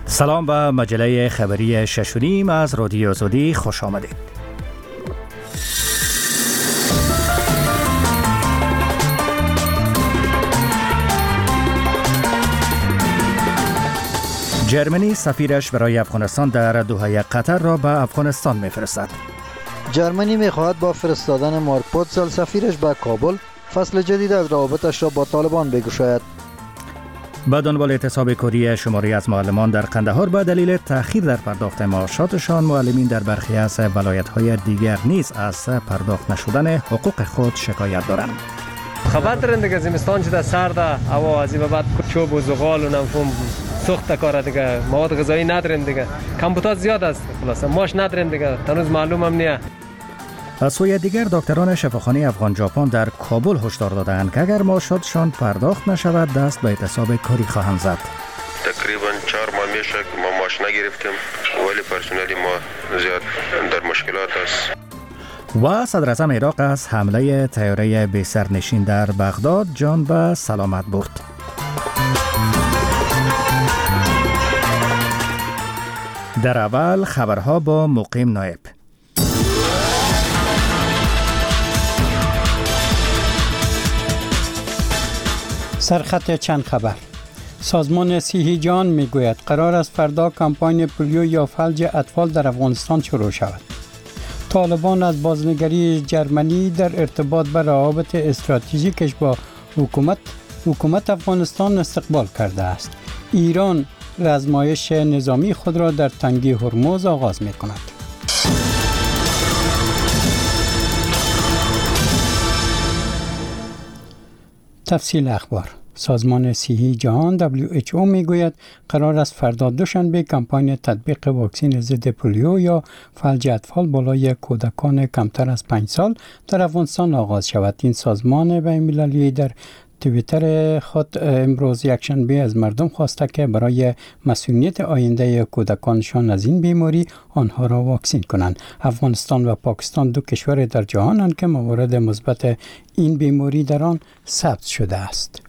سلام به مجله خبری 6.5 از رادیو آزادی خوش آمدید. جرمنی سفیرش برای افغانستان در دوحه قطر را به افغانستان می‌فرستد. جرمنی می‌خواهد با فرستادن مارک پوتزل سفیرش به کابل فصل جدید از روابطش را با طالبان بگشاید. به دنبال اعتصاب کلی شماری از معلمان در قندهار به دلیل تأخیر در پرداخت معاشاتشان، معلمین در برخی از ولایت‌های دیگر نیز از پرداخت نشدن حقوق خود شکایت دارند. خبر دارین دیگه زمستان شده سرده، هوا از این بعد چوب و زغال و نفهم سخت کار دیگه، مواد غذایی نداریم دیگه، کمبوتات زیاد است، خلاص ماش نداریم دیگه، هنوز معلوم هم نیه. از سوی دیگر دکتران شفاخانه افغان ژاپن در کابل هشدار دادند که اگر معاشاتشان پرداخت نشود دست به اعتصاب کاری خواهند زد. تقریبا 4 ماه میشه که ما معاش نگرفتیم، ولی پرسنل ما زیاد در مشکلات است. و صدر اعظم عراق از حمله طیاره بی سرنشین در بغداد جان به سلامت برد. در اول خبرها با مقیم نایب. سرخط چند خبر. سازمان صحی جهان میگوید قرار است فردا کمپاین پولیو یا فلج اطفال در افغانستان شروع شود. طالبان از بازنگری جرمنی در ارتباط به روابط استراتژیکش با حکومت افغانستان استقبال کرده است. ایران آزمایش نظامی خود را در تنگه هرمز آغاز می کند. تفصیل اخبار. سازمان صحی جهان WHO میگوید قرار است فردا دوشنبه کمپاین تطبیق واکسن ضد پولیو یا فلج اطفال بالای کودکان کمتر از 5 سال در افغانستان آغاز شود. این سازمان بین‌المللی در توییتر خود امروز یکشنبه از مردم خواسته که برای مسئولیت آینده کودکانشان از این بیماری آنها را واکسین کنند. افغانستان و پاکستان دو کشور در جهانند که موارد مثبت این بیماری در آن ثبت شده است.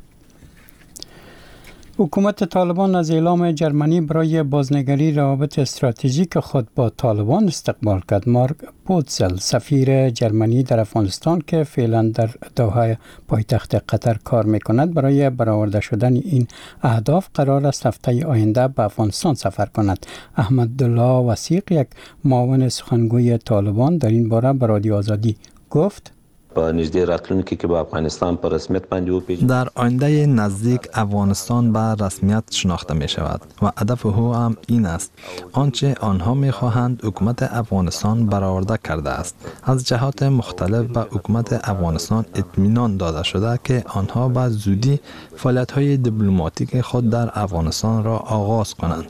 حکومت طالبان از اعلام جرمنی برای بازنگری روابط استراتژیک خود با طالبان استقبال کرد. مارک پوتزل سفیر جرمنی در افغانستان که فعلا در دوحه پایتخت قطر کار میکند برای برآورده شدن این اهداف قرار است هفته آینده به افغانستان سفر کند. احمدالله وثیق یک معاون سخنگوی طالبان در این باره به رادیو آزادی گفت با نزدیک راتلونکی که با افغانستان پر رسمیت باندې در آینده نزدیک افغانستان به رسمیت شناخته می شود و هدف او هم این است آنچه آنها می خواهند حکومت افغانستان برآورده کرده است. از جهات مختلف به حکومت افغانستان اطمینان داده شده که آنها به زودی فعالیت های دیپلماتیک خود در افغانستان را آغاز کنند.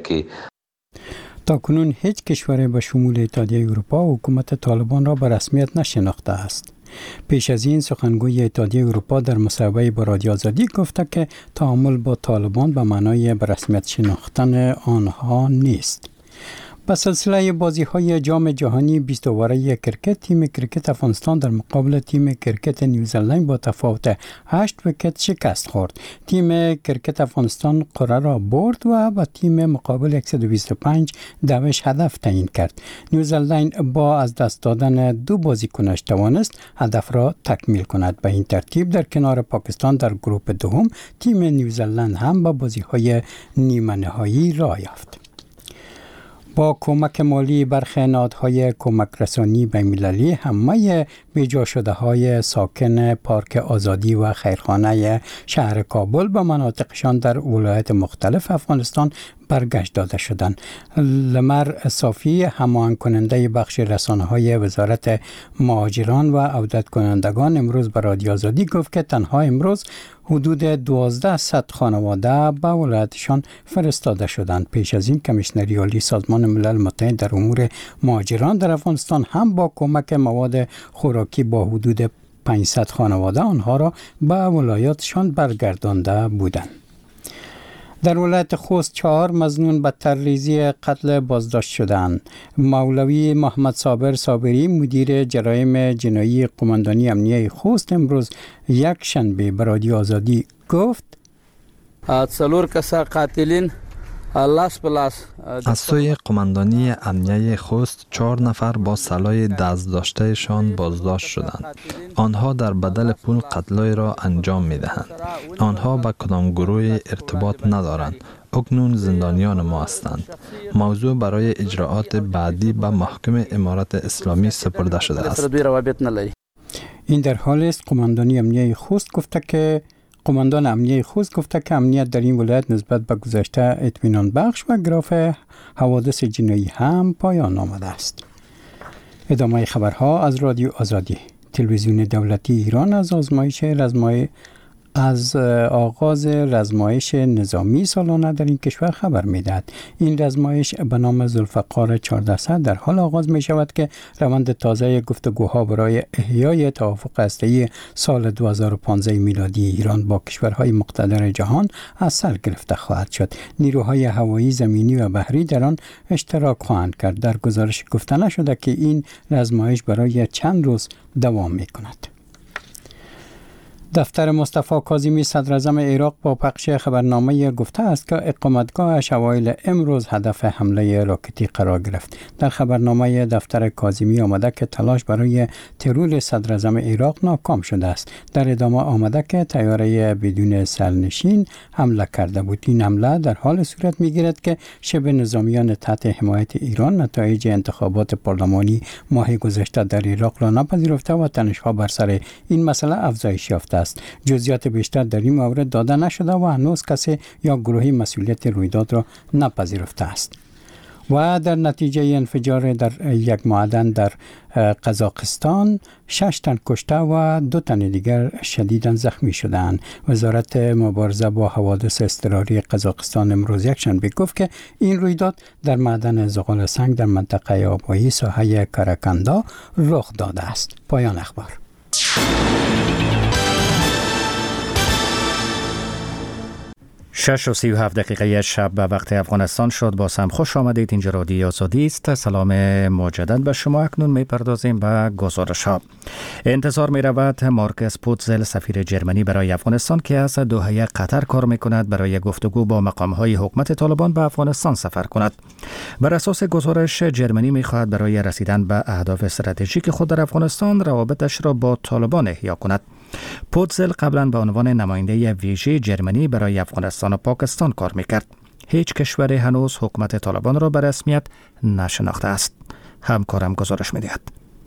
تاکنون هیچ کشور به شمول اتحادیه اروپا حکومت طالبان را به رسمیت نشناخته است. پیش از این سخنگوی اتحادیه اروپا در مصاحبه با رادیو آزادی گفته که تعامل با طالبان به معنای به رسمیت شناختن آنها نیست. به سلسله بازی‌های جام جهانی 20 اوره کرکت، تیم کرکت افغانستان در مقابل تیم کرکت نیوزلند با تفاوت 8 ویکت شکست خورد. تیم کرکت افغانستان قرعه را برد و با تیم مقابل 125 دوش هدف تعیین کرد. نیوزلند با از دست دادن 2 بازیکنش توانست هدف را تکمیل کند. به این ترتیب در کنار پاکستان در گروه دوم تیم نیوزلند هم با بازی‌های نیمه نهایی راه یافت. با کمک مالی برخی نهادهای کمک رسانی بین‌المللی همه بیجا شده های ساکن پارک آزادی و خیرخانه شهر کابل به مناطقشان در ولایات مختلف افغانستان برگشت داده شدند. لمر صافی هماهنگ کننده بخش رسانه‌های وزارت مهاجران و عودت کنندگان امروز به رادیو آزادی گفت که تنها امروز حدود 1200 خانواده به ولایتشان فرستاده شدند. پیش از این کمیشنری عالی سازمان ملل متحد در امور مهاجران در افغانستان هم با کمک مواد خوراکی با حدود 500 خانواده آنها را به ولایاتشان برگردانده بودند. در ولایت خوست 4 مظنون به ترریزی قتل بازداشت شدند. مولوی محمد صابر صابری مدیر جرایم جنایی قماندانی امنیه خوست امروز یک شنبه به رادیو آزادی گفت 4 کسا قاتلین از سوی قماندانی امنیه خوست 4 نفر با سلاح دست داشتهشان بازداشت شدند. آنها در بدل پول قتلای را انجام می دهند. آنها به کدام گروه ارتباط ندارند. اکنون زندانیان ما هستند. موضوع برای اجراعات بعدی به محکمه امارت اسلامی سپرده شده است. این در حال است قماندان امنیه خوست گفته که امنیت در این ولایت نسبت به گذشته اطمینان بخش و گراف حوادث جنایی هم پایان آمده است. ادامه خبرها از رادیو آزادی. تلویزیون دولتی ایران از آغاز رزمایش نظامی سالانه در این کشور خبر می‌دهد. این رزمایش به نام ذوالفقار 1400 در حال آغاز می شود که روند تازه گفتگوها برای احیای توافق هسته‌ای سال 2015 میلادی ایران با کشورهای مقتدر جهان از سر گرفته خواهد شد. نیروهای هوایی، زمینی و بحری در آن اشتراک خواهند کرد. در گزارش گفته نشده که این رزمایش برای چند روز دوام می‌کند. دفتر مصطفی کاظمی صدر اعظم عراق با پخش خبرنامه گفته است که اقامتگاهش اوایل امروز هدف حمله راکتی قرار گرفت. در خبرنامه دفتر کاظمی آمده که تلاش برای ترور صدر اعظم عراق ناکام شده است. در ادامه آمده که طیاره بدون سرنشین حمله کرده بود. این حمله در حال صورت می‌گیرد که شبه نظامیان تحت حمایت ایران نتایج انتخابات پارلمانی ماه گذشته در عراق را نپذیرفته و تنش‌ها بر سر این مسئله افزایش یافته است. جزئیات بیشتر در این مورد داده نشده و هنوز کسی یا گروهی مسئولیت رویداد را نپذیرفته است. و در نتیجه انفجار در یک معدن در قزاقستان 6 تن کشته و 2 تن دیگر شدیداً زخمی شدند. وزارت مبارزه با حوادث اضطراری قزاقستان امروز یکشنبه گفت که این رویداد در معدن زغال سنگ در منطقه آبایی ساحه کاراکاندا رخ داده است. پایان اخبار. 6:37 شب به وقت افغانستان شد. باز هم خوش آمدید. اینجا رادیو آزادی است. سلام مجدد به شما. اکنون میپردازیم به گزارش ها. انتظار می رود مارکس پوتزل سفیر جرمنی برای افغانستان که از دوحه قطر کار می کند برای گفتگو با مقام های حکومت طالبان به افغانستان سفر کند. بر اساس گزارش جرمنی می خواهد برای رسیدن به اهداف استراتژیک خود در افغانستان روابطش را با طالبان احیا کند. پوتزل قبلا به عنوان نماینده ویژه جرمنی برای افغانستان و پاکستان کار میکرد. هیچ کشور هنوز حکومت طالبان را به رسمیت نشناخته است. همکارم گزارش میدهد.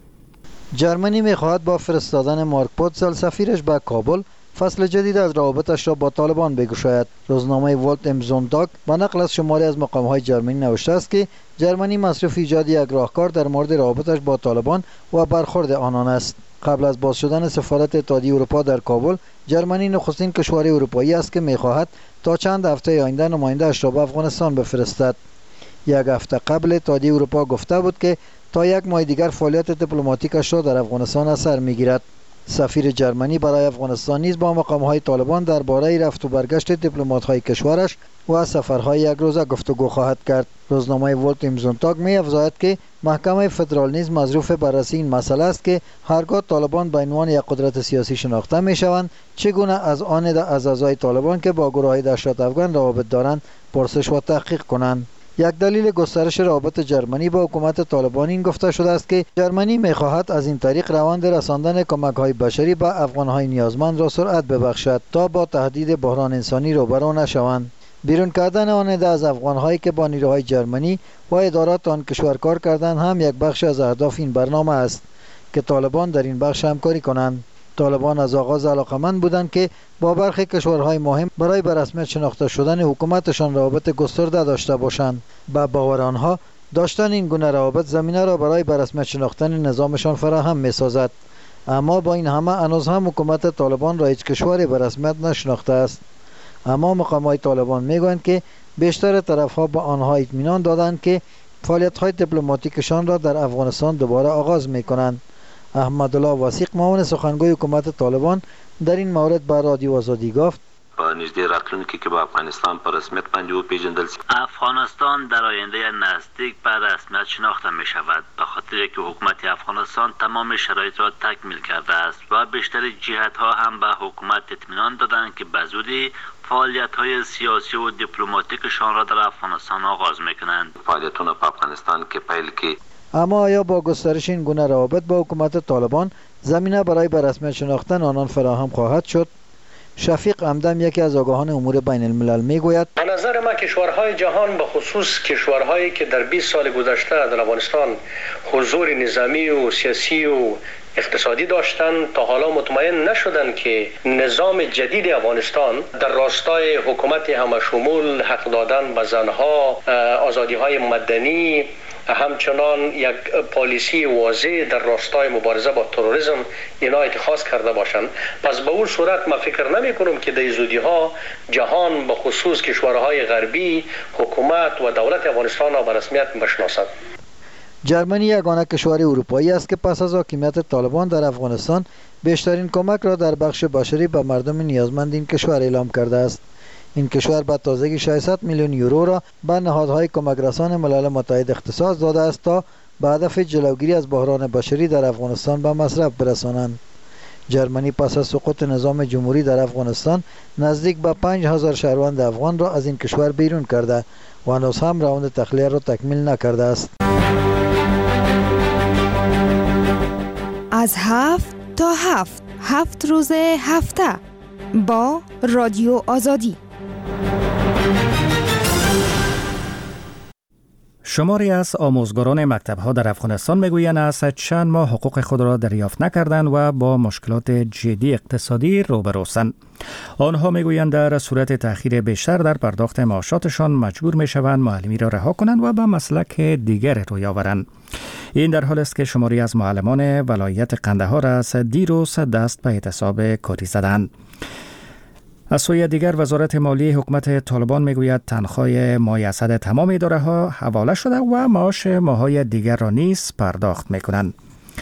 جرمنی میخواهد با فرستادن مارک پوتزل سفیرش به کابل فصل جدید از روابطش را با طالبان بگشاید. روزنامه ولت ام زونتاگ با نقل از شماری از مقام‌های جرمنی نوشته است که جرمنی مصروف ایجاد یک راهکار در مورد روابطش با طالبان و برخورد آنان است. قبل از باز شدن سفارت اتحادیه اروپا در کابل، جرمنی نخستین کشور اروپایی است که می‌خواهد تا چند هفته آینده نماینده‌اش را به افغانستان بفرستد. یک هفته قبل اتحادیه اروپا گفته بود که تا 1 ماه دیگر فعالیت دیپلماتیکش را در افغانستان از سر می‌گیرد. سفیر جرمنی برای افغانستان نیز با مقام‌های طالبان درباره رفت و برگشت دیپلمات‌های کشورش و سفرهای یک روزه گفتگو خواهد کرد. روزنامه ولت ام زونتاگ می‌افزاید که محکمه فدرال نیز مظروف بررسی این مسئله است که هرگاه طالبان به عنوان یک قدرت سیاسی شناخته می‌شوند، چگونه از آن از اعضای طالبان که با گروه‌های دهشت افغان روابط دارند پرسش و تحقیق کنند. یک دلیل گسترش روابط جرمنی با حکومت طالبان این گفته شده است که جرمنی می‌خواهد از این طریق روند رساندن کمک‌های بشری به افغان‌های نیازمند را سرعت ببخشد تا با تهدید بحران انسانی روبرو نشوند. بیرون کردن آن از افغان‌هایی که با نیروهای جرمنی و ادارات آن کشور کار کردند هم یک بخش از اهداف این برنامه است که طالبان در این بخش همکاری کنند. طالبان از آغاز علاقمند بودند که با برخی کشورهای مهم برای به رسمیت شناخته شدن حکومتشان روابط گسترده داشته باشند. به باور آنها داشتن این گونه روابط زمینه را برای به رسمیت شناختن نظامشان فراهم می‌سازد. اما با این همه هنوز هم حکومت طالبان را هیچ کشوری به رسمیت نشناخته است. اما مقام‌های طالبان می‌گویند که بیشتر طرف‌ها به آنها اطمینان دادند که فعالیت‌های دیپلماتیکشان را در افغانستان دوباره آغاز می‌کنند. احمدالله وثیق معاون سخنگوی حکومت طالبان در این مورد به رادیو آزادی گفت: نزدیک راتلونکی که با افغانستان پر رسمیت باندې وپیژندل شي. افغانستان در آینده نزدیک به رسمیت شناخته می شود، به خاطر که حکومت افغانستان تمام شرایط را تکمیل کرده است و بیشتر جهت‌ها هم به حکومت اطمینان دادند که بزودی فعالیت‌های سیاسی و دیپلماتیکشان را در افغانستان آغاز می‌کنند. فعالیتونه په افغانستان کې پیل کی. اما آیا با گسترش این گونه روابط با حکومت طالبان زمینه برای به رسمیت شناختن آنان فراهم خواهد شد؟ شفیق عمدم یکی از آگاهان امور بین الملل میگوید به نظر من کشورهای جهان به خصوص کشورهایی که در 20 سال گذشته در افغانستان حضور نظامی و سیاسی و اقتصادی داشتند تا حالا مطمئن نشدند که نظام جدید افغانستان در راستای حکومت همشمول، حق دادن به زنها، آزادی‌های مدنی، همچنان یک پالیسی واضح در راستای مبارزه با تروریسم اینا اتخاذ کرده باشند. پس به اون صورت من فکر نمی کنم که در زودی‌ها جهان به خصوص کشورهای غربی حکومت و دولت افغانستان را به رسمیت بشناسد. جرمنی یگانه کشور اروپایی است که پس از حاکمیت طالبان در افغانستان بیشترین کمک را در بخش بشری به مردم نیازمند این کشور اعلام کرده است. این کشور به تازگی 600 میلیون یورو را به نهادهای کمک رسان ملل متحد اختصاص داده است تا به هدف جلوگیری از بحران بشری در افغانستان به مصرف برسانند. جرمنی پس از سقوط نظام جمهوری در افغانستان نزدیک به 5000 شهروند افغان را از این کشور بیرون کرده و هنوز هم روند تخلیه را تکمیل نکرده است. از 7 تا 7 روز هفته با رادیو آزادی. شماری از آموزگاران مکتب‌ها در افغانستان میگویند از چند ماه حقوق خود را دریافت نکردند و با مشکلات جدی اقتصادی روبروستند. آنها میگویند در صورت تأخیر بیشتر در پرداخت معاشاتشان مجبور میشوند معلمی را رها کنند و به مسلک دیگر روی آورند. این در حال است که شماری از معلمان ولایت قندهار از دیروز دست به اعتصاب کاری زدند. از سوی دیگر وزارت مالیه حکومت طالبان میگوید تنخواه ماه اسد تمام اداره ها حواله شده و معاش ماهای دیگر را نیز پرداخت میکنند.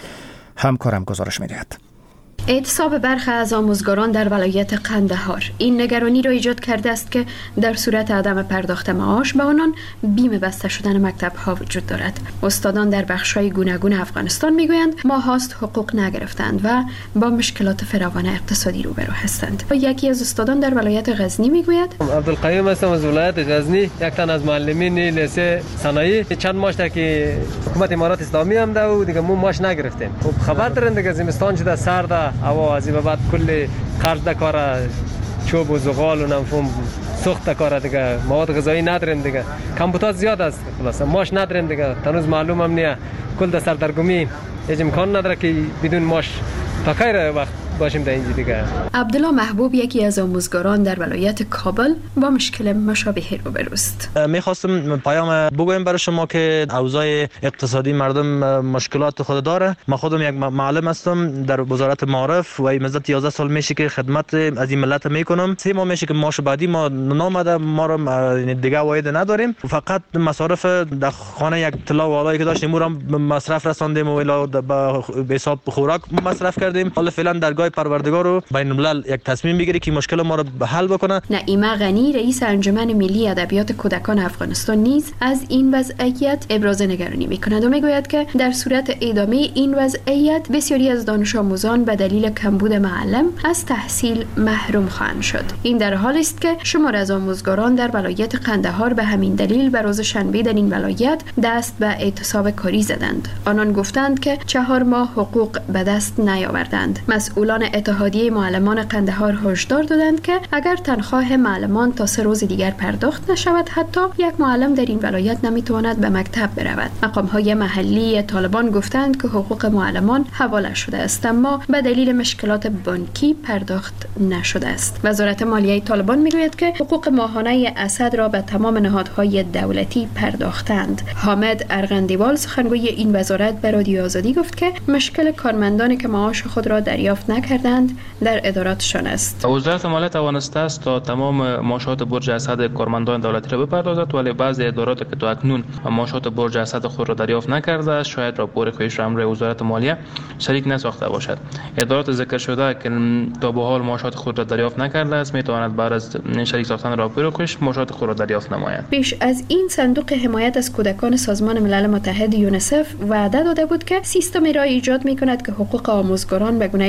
همکارم گزارش میدهد. اعتصاب برخی از آموزگاران در ولایت قندهار این نگرانی را ایجاد کرده است که در صورت عدم پرداخت معاش به آنان بیمه بسته شدن مکتب‌ها وجود دارد. استادان در بخش‌های گوناگون افغانستان میگویند ماهاست حقوق نگرفتند و با مشکلات فراوان اقتصادی روبرو هستند. یکی از استادان در ولایت غزنی میگوید عبدالقیوم هستم از ولایت غزنی، یک تن از معلمین لیسه صنایع. چند ماه تا که حکومت امارات اسلامی هم ده و دیگه ماش نگرفتیم. خب خبر دارین دیگه زمستان شده سرد هوا از این بعد کل قرض کار چوب و زغال و نفهم سخت کار دیگه مواد غذایی نداریم دیگه کمبوتات زیاد است خلاص ماش نداریم دیگه تنوز معلوم هم نیه کل در سردرگمی هیچ امکان نداره که بدون ماش تا خیر وقت باشیم در اینجا دیگه. عبدالله محبوب یکی از آموزگاران در ولایت کابل با مشکل مشابهی روبروست. میخواستم پیام بگویم برای شما که اوضاع اقتصادی مردم مشکلات خود داره. ما خودم یک معلم هستم در وزارت معارف و مدت 11 سال میشه که خدمت از این ملت میکنم. 3 ماه میشه که معاش بعدی ما نامده، ما رو دیگه واید نداریم. فقط مصارف در خانه یک طلا و والایی که داشتیم رو مصرف رساندیم و الی به حساب خوراک مصرف کردیم. حالا فعلا درگاه پروردگار رو بین الملل یک تصمیم بگیره که مشکل ما رو به حل بکنه. نعیمه غنی رئیس انجمن ملی ادبیات کودکان افغانستان نیز از این وضعیت ابراز نگرانی می‌کند و میگوید که در صورت ادامه این وضعیت بسیاری از دانش آموزان به دلیل کمبود معلم از تحصیل محروم خواهند شد. این در حالی است که شمار از آموزگاران در ولایت قندهار به همین دلیل به روز شنبه در این ولایت دست به اعتصاب کاری زدند. آنان گفتند که 4 ماه حقوق به دست نیاوردند. مسئولان اتحادیه معلمان قندهار هشدار دادند که اگر تنخواه معلمان تا 3 روز دیگر پرداخت نشود حتی یک معلم در این ولایت نمیتواند به مکتب برود. مقام‌های محلی طالبان گفتند که حقوق معلمان حواله شده است اما به دلیل مشکلات بانکی پرداخت نشده است. وزارت مالیه طالبان میگوید که حقوق ماهانه اسد را به تمام نهادهای دولتی پرداختند. حامد ارغندیوال سخنگوی این وزارت به رادیو آزادی گفت که مشکل کارمندانی که معاش خود را دریافت نکردند در اداراتشان است. وزارت مالیه توانسته است تا تمام معاشات برج اسد کارمندان دولتی را بپردازد ولی بعضی ادارات که تا اکنون معاشات برج اسد خود را دریافت نکرده است شاید راپور خواهش را امر وزارت مالیه شریک نساخته باشد. ادارات ذکر شده که تا به حال معاشات خود را دریافت نکرده است میتواند بعد از شریک ساختن راپور خواهش معاشات خود را دریافت نماید. پیش از این صندوق حمایت از کودکان سازمان ملل متحد یونیسف وعده داده بود که سیستمی را ایجاد می‌کند که حقوق آموزگاران به گونه مستقیم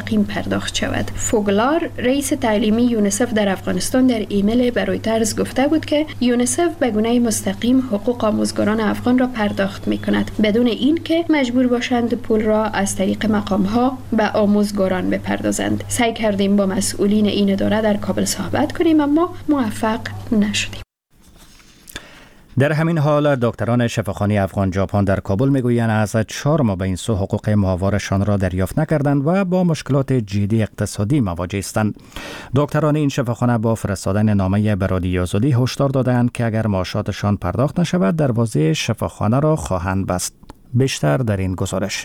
مستقیم پرداخت شود. فوگلار رئیس تعلیمی یونیسف در افغانستان در ایمیل به رویترز گفته بود که یونیسف به گونه مستقیم حقوق آموزگاران افغان را پرداخت می‌کند بدون اینکه مجبور باشند پول را از طریق مقام‌ها به آموزگاران بپردازند. سعی کردیم با مسئولین این اداره در کابل صحبت کنیم اما موفق نشدیم. در همین حال دکتران شفاخانه افغان ژاپن در کابل میگویند از 4 ماه به این سو حقوق ماهوارشان را دریافت نکردند و با مشکلات جدی اقتصادی مواجه هستند. دکتران این شفاخانه با فرستادن نامه به رادیو آزادی هشدار دادند که اگر معاشاتشان پرداخت نشود دروازه شفاخانه را خواهند بست. بیشتر در این گزارش.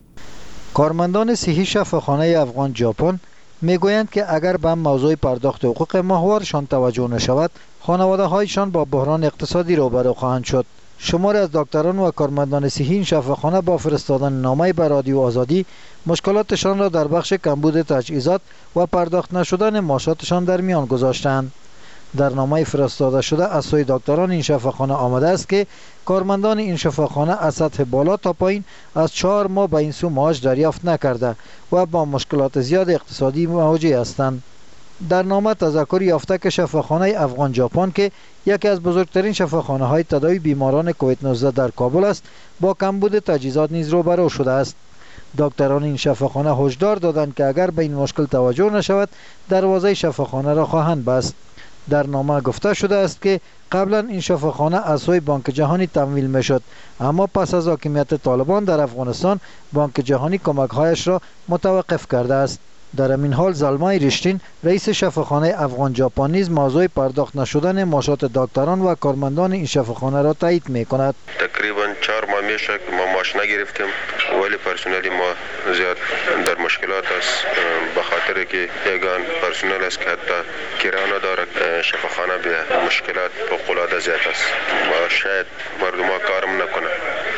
کارمندان صحی شفاخانه افغان ژاپن میگویند که اگر به موضوع پرداخت حقوق ماهوارشان توجه نشود خانواده‌هایشان با بحران اقتصادی روبرو خواهند شد. شماری از دکتران و کارمندان صحی این شفاخانه با فرستادن نامه به رادیو آزادی مشکلاتشان را در بخش کمبود تجهیزات و پرداخت نشدن معاشاتشان در میان گذاشتند. در نامه فرستاده شده از سوی دکتران این شفاخانه آمده است که کارمندان این شفاخانه از سطح بالا تا پایین از 4 ماه به این سو معاش دریافت نکرده و با مشکلات زیاد اقتصادی مواجه هستند. در نامه تذکر یافته که شفاخانه افغان ژاپن که یکی از بزرگترین شفاخانه های تداوی بیماران کووید 19 در کابل است با کمبود تجهیزات نیز روبرو شده است. دکتران این شفاخانه هشدار دادند که اگر به این مشکل توجه نشود دروازه شفاخانه را خواهند بست. در نامه گفته شده است که قبلا این شفاخانه از سوی بانک جهانی تمویل میشد اما پس از حاکمیت طالبان در افغانستان بانک جهانی کمک‌هایش را متوقف کرده است. در این حال زلمای رشتین رئیس شفاخانه افغان ژاپن نیز موضوع پرداخت نشدن معاشات دکتران و کارمندان این شفاخانه را تایید می‌کند. تقریبا 4 ماه میشه که ما معاش نگرفتیم ولی پرسنل ما زیاد در مشکلات است به خاطر که یگان پرسنل است که حتی کرانه داره شفاخانه به مشکلات فوق‌العاده زیاد است و شاید مردم کارم نکنه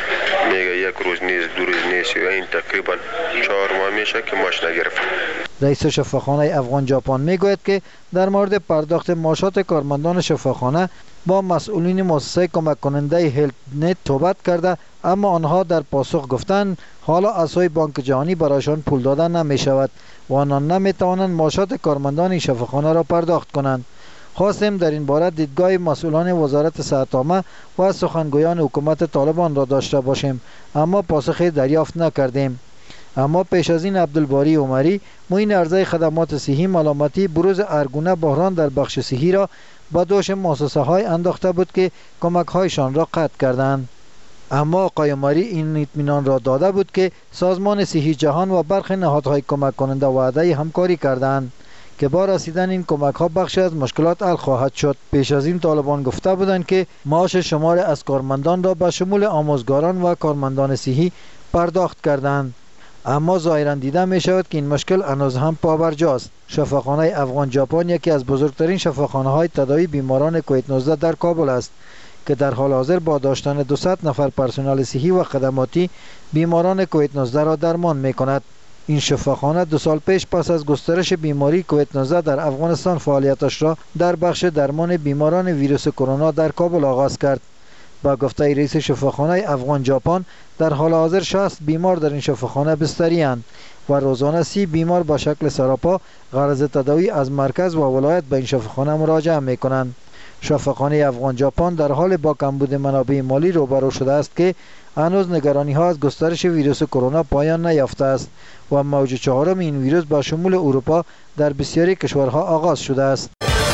میگه یک روز نیست 2 روز نیست این تقریبا 4 ماه میشه که معاش نگرفتیم. رئیس شفاخانه افغان ژاپن میگوید که در مورد پرداخت معاشات کارمندان شفاخانه با مسئولین مؤسسه کمک کننده هلت نت صحبت کرده اما آنها در پاسخ گفتند حالا از سوی بانک جهانی برایشان پول داده نمی شود و آنان نمی توانند معاشات کارمندان این شفاخانه را پرداخت کنند. خواستیم در این باره دیدگاه مسئولان وزارت صحت عامه و سخنگویان حکومت طالبان را داشته باشیم اما پاسخی دریافت نکردیم. اما پیش از این عبدالباری عمری معین عرضه خدمات صحی ملامتی بروز هرگونه بحران در بخش صحی را به دوش مؤسسه های انداخته بود که کمک هایشان را قطع کردند. اما آقای عمری این اطمینان را داده بود که سازمان صحی جهان و برخی نهادهای کمک کننده وعده همکاری کردند که با رسیدن این کمک ها بخشی از مشکلات حل خواهد شد. پیش از این طالبان گفته بودند که معاش شمار از کارمندان را به شمول آموزگاران و کارمندان صحی پرداخت کردند اما ظاهرا دیده می شود که این مشکل هنوز هم پابرجاست. شفاخانه افغان ژاپن یکی از بزرگترین شفاخانه های تداوی بیماران کووید 19 در کابل است که در حال حاضر با داشتن 200 نفر پرسنل صحی و خدماتی بیماران کووید 19 را درمان می کند. این شفاخانه 2 سال پیش پس از گسترش بیماری کووید 19 در افغانستان فعالیتش را در بخش درمان بیماران ویروس کرونا در کابل آغاز کرد. با گفته رئیس شفاخانه افغان ژاپن در حال حاضر 60 بیمار در این شفاخانه بستری اند و روزانه 30 بیمار با شکل سراپا غرض تداوی از مرکز و ولایت به این شفاخانه مراجعه می کنند. شفاخانه افغان ژاپن در حال با کمبود منابع مالی روبرو شده است که هنوز نگرانی ها از گسترش ویروس کرونا پایان نیافته است و موج 4 این ویروس با شمول اروپا در بسیاری کشورها آغاز شده است.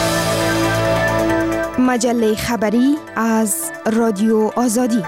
مجله خبری از رادیو آزادی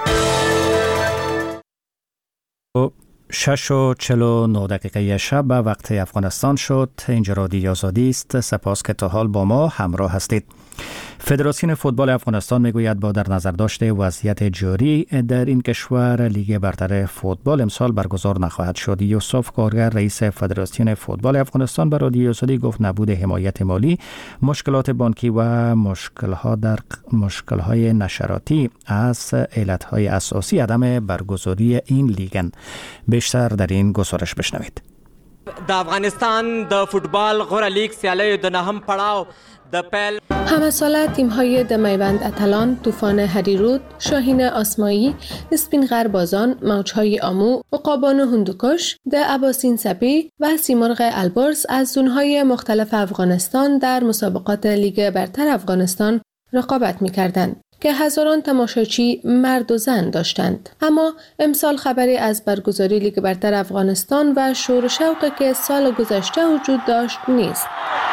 6:49 شب به وقت افغانستان شد. اینجا رادیو آزادی است. سپاس که تا حال با ما همراه هستید. فدراسیون فوتبال افغانستان میگوید با در نظر داشته وضعیت جاری در این کشور لیگ برتر فوتبال امسال برگزار نخواهد شد. یوسف کارگر رئیس فدراسیون فوتبال افغانستان به رادیو آزادی گفت نبود حمایت مالی، مشکلات بانکی و مشکل‌های نشراتی از علت‌های اساسی عدم برگزاری این لیگ. بیشتر در این گزارش بشنوید. د افغانستان د فوتبال غوره لیگ سیالیو د نهم پړاو همه ساله تیم‌های د میوند اتلان، طوفان هریرود، شاهین آسمایی، اسپین غربازان، موج‌های آمو، عقابان هندوکش، د اباسین سپی و سیمرغ البرز از زون‌های مختلف افغانستان در مسابقات لیگ برتر افغانستان رقابت می‌کردند که هزاران تماشاچی مرد و زن داشتند. اما امسال خبری از برگزاری لیگ برتر افغانستان و شور و شوقی که سال گذشته وجود داشت نیست.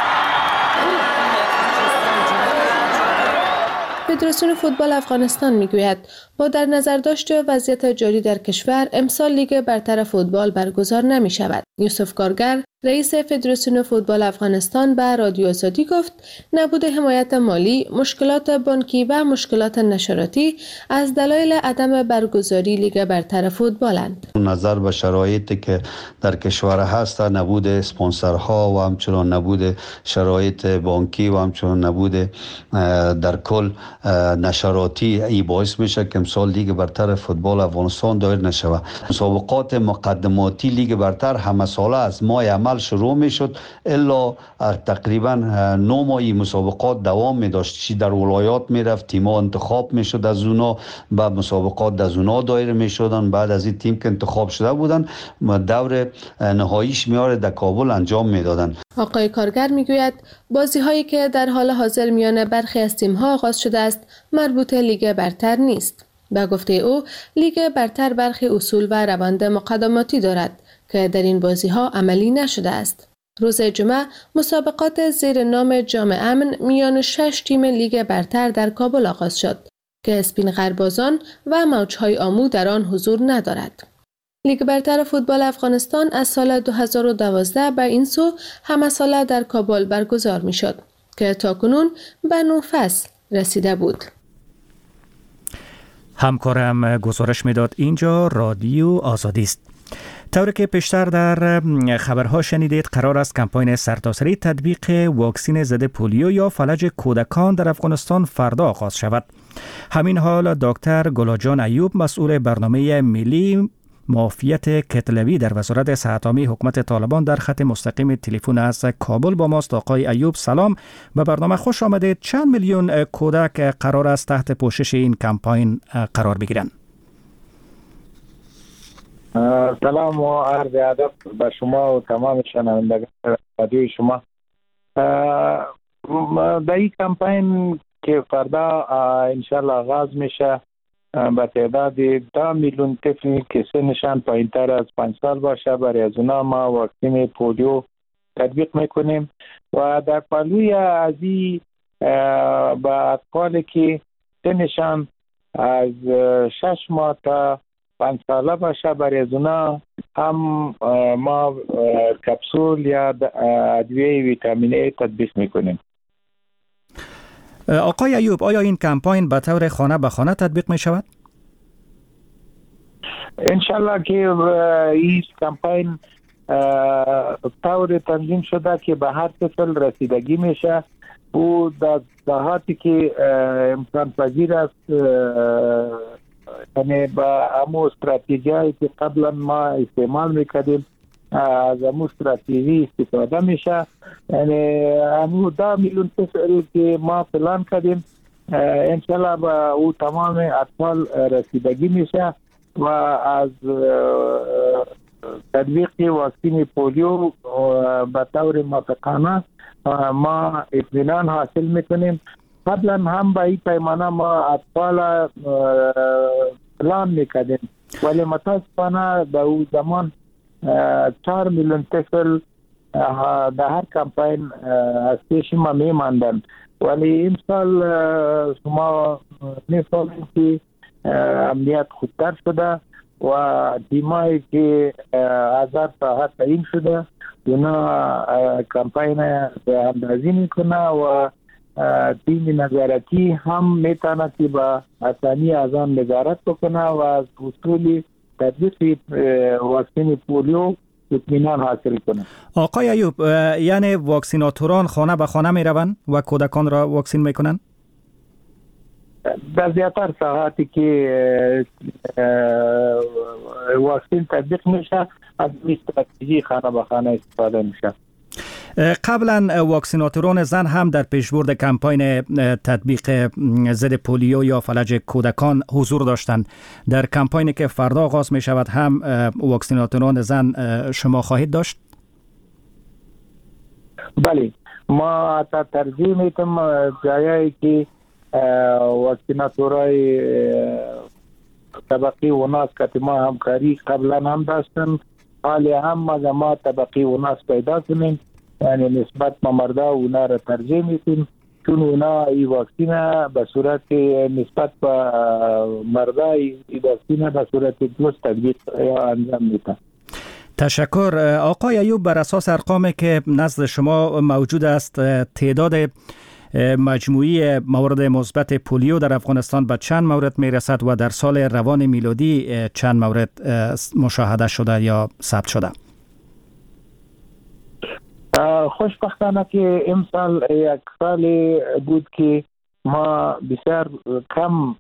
فدراسیون فوتبال افغانستان میگوید با در نظر داشت وضعیت جاری در کشور امسال لیگ برتر فوتبال برگزار نمی شود. یوسف کارگر رئیس فدراسیون فوتبال افغانستان به رادیو آزادی گفت نبود حمایت مالی، مشکلات بانکی و مشکلات نشراتی از دلایل عدم برگزاری لیگ برتر فوتبالند. نظر به شرایطی که در کشور هست، نبود اسپانسرها و همچنان نبود شرایط بانکی و همچنان نبود در کل نشراتی ای باعث میشه که امسال لیگ برتر فوتبال افغانستان دایر نشود. مسابقات مقدماتی لیگ برتر همه ساله از ماه عمل شروع میشد الا تقریبا 9 ماه مسابقات دوام می داشت. چی در ولایات میرفت، تیم‌ها انتخاب میشد، از اونا بعد مسابقات از اونا دایر میشدن، بعد از این تیم که انتخاب شده بودن دور نهاییش میاره در کابل انجام میدادن. آقای کارگر میگوید بازی هایی که در حال حاضر میان برخی از تیم ها آغاز شده است مربوط لیگ برتر نیست. به گفته او لیگ برتر برخی اصول و روند مقدماتی دارد که در این بازی ها عملی نشده است. روز جمعه مسابقات زیر نام جام امن میان 6 تیم لیگ برتر در کابل آغاز شد که اسپین غربازان و موج‌های آمو در آن حضور ندارد. لیگ برتر فوتبال افغانستان از سال 2012 به این سو همه ساله در کابل برگزار می شد که تاکنون به 9 فصل رسیده بود. همکارم گزارش میداد اینجا رادیو آزادی است. طوری که پیشتر در خبرها شنیدید قرار است کمپاین سرتاسری تطبیق واکسین ضد پولیو یا فلج کودکان در افغانستان فردا آغاز شود. همین حال دکتر گلاجان ایوب مسئول برنامه ملی معافیت کتلوی در وزارت صحت عامه حکومت طالبان در خط مستقیم تلفن از کابل با ماست. آقای ایوب سلام، به برنامه خوش آمدید. چند میلیون کودک قرار است تحت پوشش این کمپاین قرار بگیرند؟ سلام و عرض ادب به شما و تمام شنوندگان رادیو شما. در این کمپاین که فردا انشالله آغاز میشه به تعداد 10 میلیون طفلی که سنشان پایینتر از 5 سال باشه برای از اونا ما واکسین پولیو تطبیق میکنیم و در پهلوی از این به اطفالی که سنشان از 6 ماه تا 5 ساله باشه برای از اونا هم ما کپسول یا ادویه ویتامین ای تطبیق میکنیم. آقای ایوب، آیا این کمپاین به طور خانه به خانه تطبیق می شود؟ انشالله که این کمپاین طور تنظیم شده که به هر طفل رسیدگی میشه و در دهاتی که امکان پذیر است، یعنی با همون استراتژی‌هایی که قبلا ما استعمال میکردیم از همون استراتژی استفاده میشه. یعنی همون 10 میلیون طفل که ما پلان کردیم انشالله با او تمام اطفال رسیدگی میشه و از تطبیق واکسین پولیو به طور موافقانه ما اطمینان حاصل میکنیم. قبلا هم به این پیمانه ما اطفال پلان میکردیم ولی متاسفانه در اون زمان 4 میلیون طفل در هر کمپاین از پیش ما میماندن، ولی این سال شما میفهمید که امنیت خودتر شده و تیمایی که آزاد ساحت تعیین شده اونا کمپاین به اندازی میکنه و تیم نظارتی هم میتونه که با آسانی از آن نظارت بکنه و از اصول تطبیق واکسین پولیو اطمینان حاصل کنه. آقای ایوب، یعنی واکسیناتوران خانه به خانه می روند و کودکان را واکسین میکنند؟ در زیادتر ساعتی که واکسین تطبیق میشه از استراتژی خانه به خانه استفاده میشه. قبلا واکسیناتوران زن هم در پیشبرد کمپاین تطبیق ضد پولیو یا فلج کودکان حضور داشتند. در کمپاینی که فردا آغاز می شود هم واکسیناتوران زن شما خواهید داشت؟ بله، ما ترجیح میتم جایی که واکسیناتورای طبقی و ناس که ما همکاری قبلا هم داشتن، حالی هم ما طبقی و ناس پیدا کنیم، یعنی نسبت ما مردا اونا را ترجیح میتیم، چون اونا ای واکسین به صورت نسبت به مردا ای واکسین به صورت درست تطبیق انجام میتن. تشکر آقای ایوب. بر اساس ارقامی که نزد شما موجود است، تعداد مجموعی موارد مثبت پولیو در افغانستان به چند مورد میرسد و در سال روان میلادی چند مورد مشاهده شده یا ثبت شده؟ خوشبختانه که امسال یک سال بود که ما بسیار کم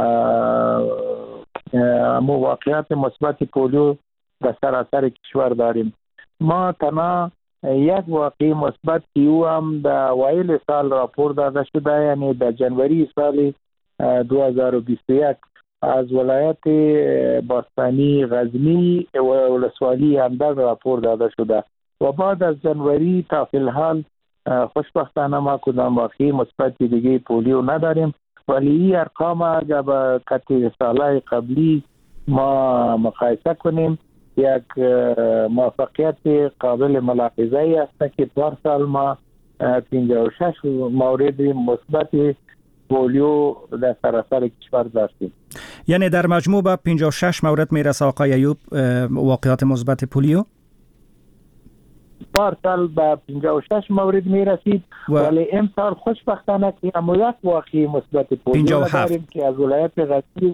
واقعیت مثبت پولیو در سراسر کشور داریم. ما تنها یک واقعی مثبت که او هم در اوایل سال راپور داده شده، یعنی در جنوری سال 2021 از ولایت باستانی غزنی و ولسوالی اندر راپور داده شده و بعد از جنوری تا فی الحال خوشبختانه ما کدام واقعی مثبت دیگه پولیو نداریم، ولی این ارقام اگر با سالهای قبلی ما مقایسه کنیم یک موفقیت قابل ملاحظه است که پارسال ما 56 مورد مثبت پولیو در سراسر کشور داشتیم. یعنی در مجموع به 56 مورد میرسه آقای ایوب واقعات مثبت پولیو؟ پارسال به 56 مورد میرسید، ولی امسال خوشبختانه که هم یک واقعی مثبت پولیو داریم که از ولایت غزنی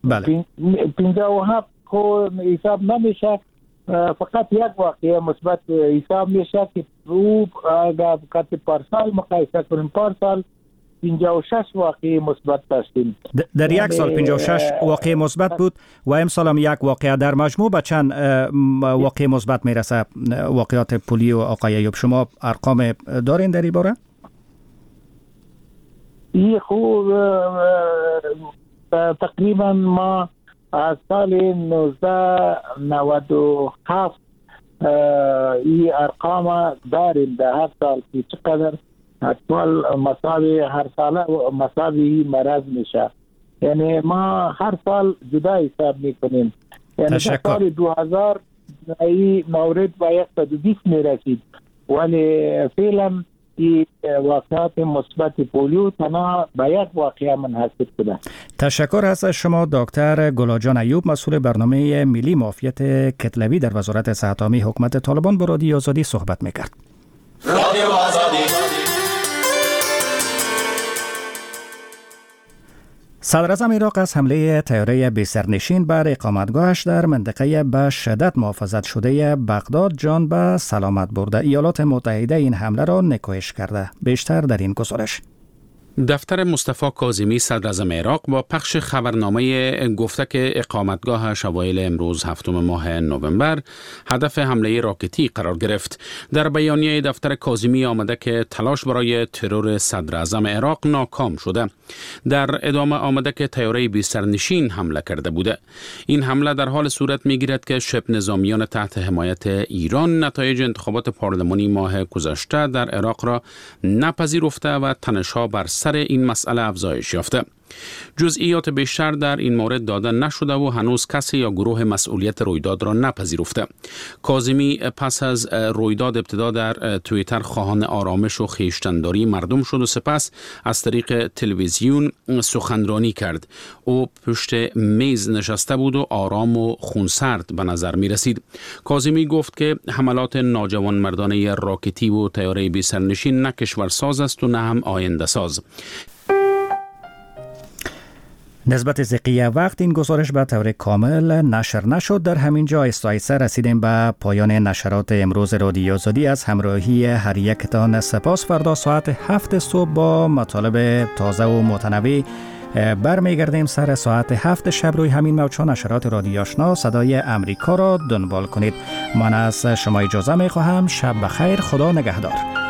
57 خو حساب نمیشه، فقط یک واقعی مثبت حساب میشه که او اگر پارسال مقایسه کنیم، پارسال 56 واقعی مثبت داشتیم. در یک سال 56 واقعی مثبت بود و امسال هم یک واقعه. در مجموع به چند واقعی مثبت میرسه واقعات پولیو آقای ایوب؟ شما ارقام دارین در این باره؟ این خوب تقریبا ما از سال 1997 این ارقام داریم در هر سال که چقدر اکمال مساوی هر ساله مساوی مرض میشه، یعنی ما هر سال جدا حساب میکنیم. یعنی در سال 2000 این مورد با 120 میرسید، ولی فعلا این واقعات مثبت پولیو تنها به یک واقعه منحصر شده. تشکر از شما دکتر گلاجان ایوب، مسئول برنامه ملی معافیت کتلوی در وزارت صحت عامه حکومت طالبان با رادیو آزادی صحبت میکرد. رادیو آزادی. صدر اعظم عراق از حمله طیاره بی سرنشین بر اقامتگاهش در منطقه به شدت محافظت شده بغداد جان به سلامت برده. ایالات متحده این حمله را نکوهش کرده. بیشتر در این گزارش. دفتر مصطفی کاظمی صدر اعظم عراق با پخش خبرنامه گفته که اقامتگاهش اوایل امروز 7 ماه نوامبر هدف حمله راکتی قرار گرفت. در بیانیه دفتر کاظمی آمده که تلاش برای ترور صدر اعظم عراق ناکام شده. در ادامه آمده که طیاره بی سرنشین حمله کرده بوده. این حمله در حال صورت میگیرد که شبه نظامیان تحت حمایت ایران نتایج انتخابات پارلمانی ماه گذشته در عراق را نپذیرفته و تنش‌ها بر سر این مسئله افزایش یافته. جزئیات بیشتر در این مورد داده نشده و هنوز کسی یا گروه مسئولیت رویداد را نپذیرفته. کاظمی پس از رویداد ابتدا در توییتر خواهان آرامش و خویشتن‌داری مردم شد و سپس از طریق تلویزیون سخنرانی کرد. او پشت میز نشسته بود و آرام و خونسرد به نظر می رسید. کاظمی گفت که حملات ناجوانمردانه راکتی و طیاره بی سرنشین نه کشورساز است و نه هم آینده ساز. نسبت زقیه وقت این گزارش به طور کامل نشر نشد. در همین جا آهسته رسیدیم به پایان نشرات امروز رادیو آزادی. از همراهی هر یکتان سپاس. فردا ساعت 7 صبح با مطالب تازه و متنوع برمیگردیم سر ساعت 7 شب روی همین موج نشرات رادیو آشنا صدای امریکا را دنبال کنید. من از شما اجازه میخواهم. شب بخیر. خدا نگهدار.